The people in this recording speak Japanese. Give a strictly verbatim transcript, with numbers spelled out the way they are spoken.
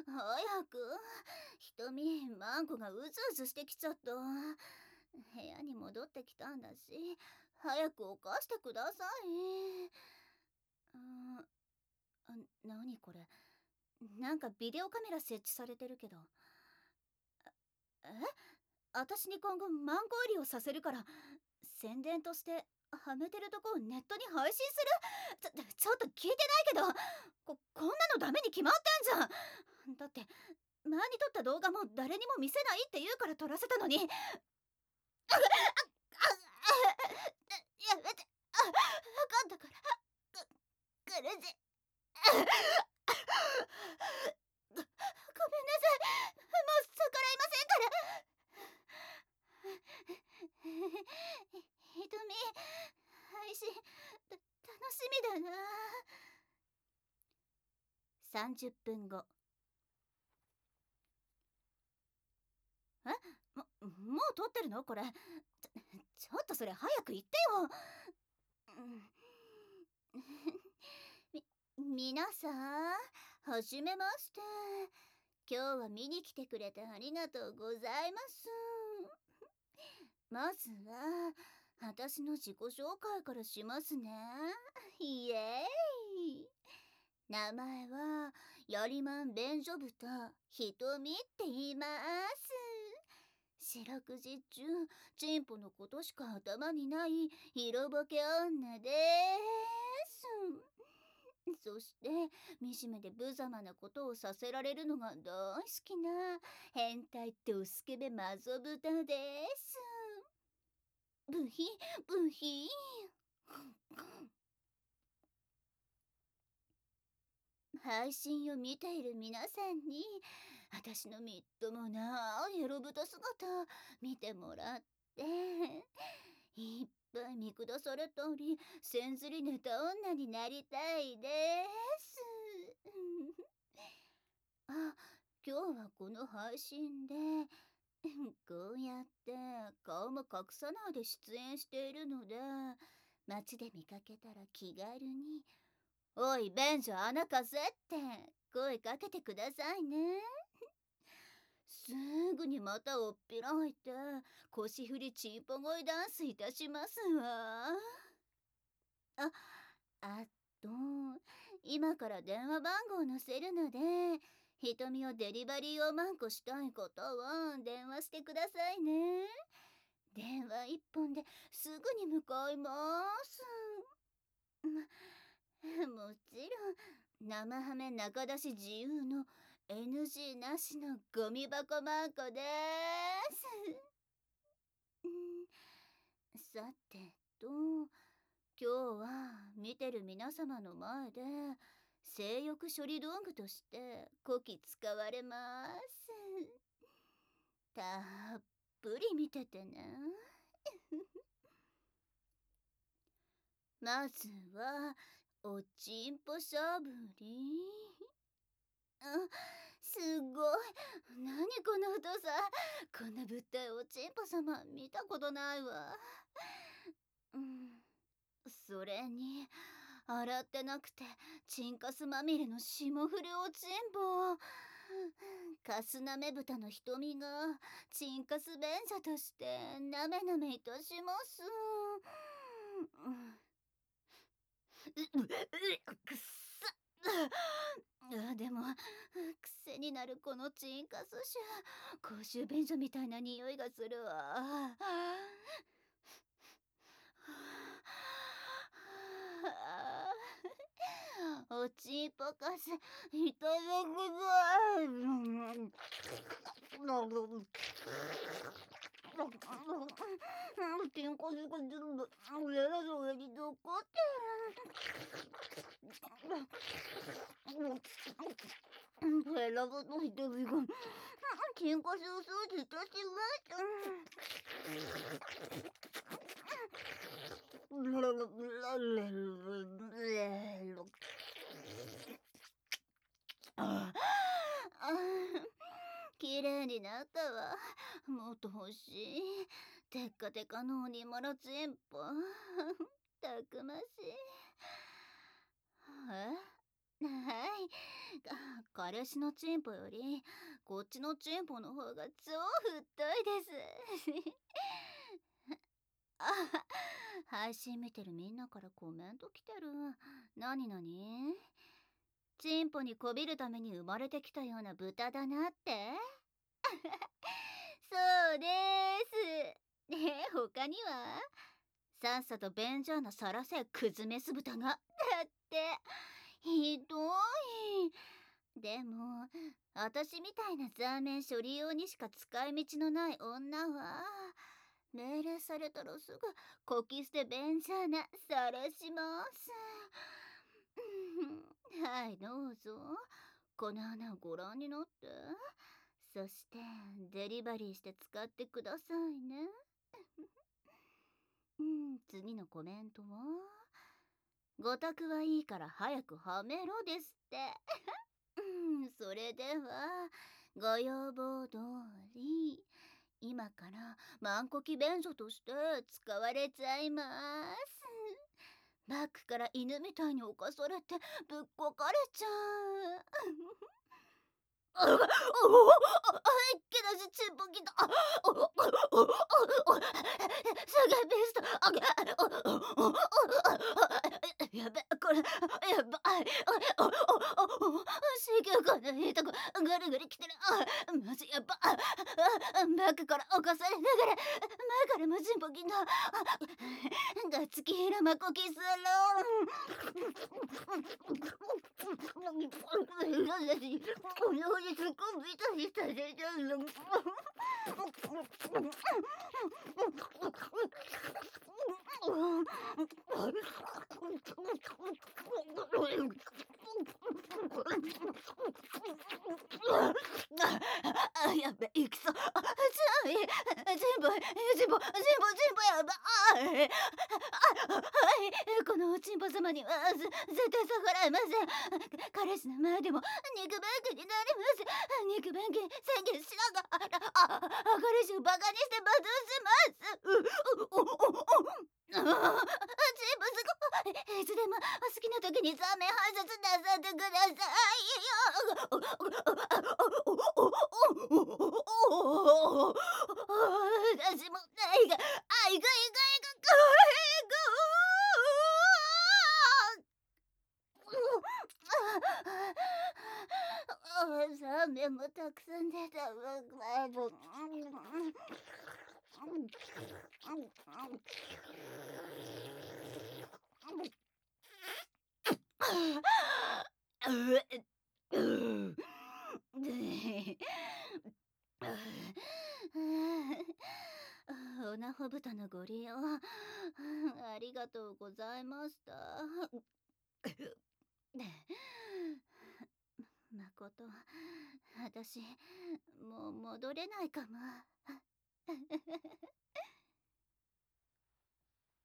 早く。瞳、マンコがうずうずしてきちゃった。部屋に戻ってきたんだし、早く起こしてください。うーん、あ、なにこれ。なんかビデオカメラ設置されてるけど。え、私に今後マンコ売りをさせるから、宣伝としてはめてるとこをネットに配信する？ちょ、ちょっと聞いてないけど、こ、こんなのダメに決まってんじゃん。だって、前に撮った動画も誰にも見せないって言うから撮らせたのに。あ、あ、あ、やめて。あ、わかったから。く、苦しい。ご、ごめんなさい。もう逆らいませんから。ひとみ、配信、た、楽しみだな。さんじゅっぷんご。え、も、もう撮ってるのこれ。ちょ、ちょっとそれ早く言ってよ。み、皆さん、はじめまして。今日は見に来てくれてありがとうございます。まずは、私の自己紹介からしますね。イエーイ。名前は、やりまん便所豚、ひとみって言います。四六時中、チンポのことしか頭にない色ボケ女でーす。そして、惨めで無様なことをさせられるのが大好きな変態ドスケベマゾ豚です。ブヒ、ブヒ。配信を見ている皆さんに、私のみっともないエロ豚姿見てもらって、いっぱい見下されたり、せんずりネタ女になりたいです。あ、今日はこの配信で、こうやって顔も隠さないで出演しているので、街で見かけたら気軽に、おい、便所穴貸せって声かけてくださいね。すぐにまたおっぴらいて腰振りチンポ声ダンスいたしますわ。あ、あと、今から電話番号載せるので、瞳をデリバリーをマンコしたい方は電話してくださいね。電話一本ですぐに向かいます。もちろん、生ハメ中出し自由の エヌジー なしのゴミ箱マンコです。さてと、今日は見てる皆様の前で性欲処理道具としてこき使われます。たっぷり見ててね。まずはおちんぽしゃぶり。あ、すごい。何この太さ。こんな物体おちんぽ様見たことないわ。うん、それに洗ってなくてチンカスまみれの霜降りおちんぽ。カスナメ豚の瞳がチンカス便座としてなめなめいたします。うん、う、う、う、くっさ。あ、でも癖になるこのチンカス臭、公衆便所みたいな匂いがするわ。おちんぽかすいただきます。チンカスが全部上の上に残ってる。ペラボの瞳がチンカスを掃除いたします。ああ、きれいになったわ。もっと欲しい。テッカテカの鬼もろチンポ。たくましい。え、はい、 彼氏のチンポよりこっちのチンポの方が超太いです。あ、配信見てるみんなからコメント来てる。なになに？チンポにこびるために生まれてきたような豚だなって？そうです。ねえ、他には？さっさと便所穴さらせ、クズメス豚が。だって、ひどい。でも、私みたいなザーメン処理用にしか使い道のない女は、命令されたらすぐこき捨て便所穴さらします。はい、どうぞ。この穴をご覧になって。そしてデリバリーして使ってくださいね。うん、次のコメントはごたくはいいから早くはめろですって。うん、それではご要望通り今から万ンコキ便所として使われちゃいます。バックから犬みたいに侵されてぶっこかれちゃう。あ、おお、あ、けだしチンポキだ。おお、おお、おお、すげえベスト。あげ、おお、おお、やべ、これ、やばい。おお、おお、刺激がないとこ、ぐりぐりきてる。あ、マジやば。あ、バックから侵されながら、前からもチンポキだ。ガチキヒラマコキする。あ、やべ、いきそう。あ、ちなみに、全部、全部、全部、全部やばい。あ、はい、このおちんぽ様にはぜ絶対逆らえません。彼氏の前でも肉便器になります。肉便器宣言しながら、あ、彼氏をバカにして罵倒します。う、お、お、お、あ、チンポすごい。いつでも好きな時にザーメン配達なさってくださいよ。私も愛が、愛が、愛が、愛が、愛が、ザーメンもたくさん出たわ。おなほ豚のご利用ありがとうございました。まこと私もう戻れないかも。